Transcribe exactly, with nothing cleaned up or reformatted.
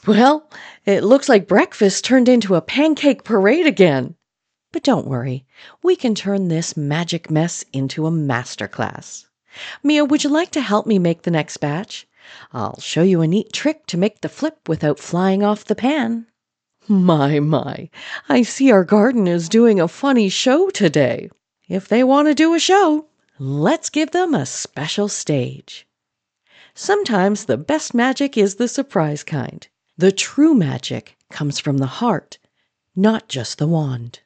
Well, it looks like breakfast turned into a pancake parade again. But don't worry, we can turn this magic mess into a master class. Mia, would you like to help me make the next batch? I'll show you a neat trick to make the flip without flying off the pan. My, my, I see our garden is doing a funny show today. If they want to do a show, let's give them a special stage. Sometimes the best magic is the surprise kind. The true magic comes from the heart, not just the wand.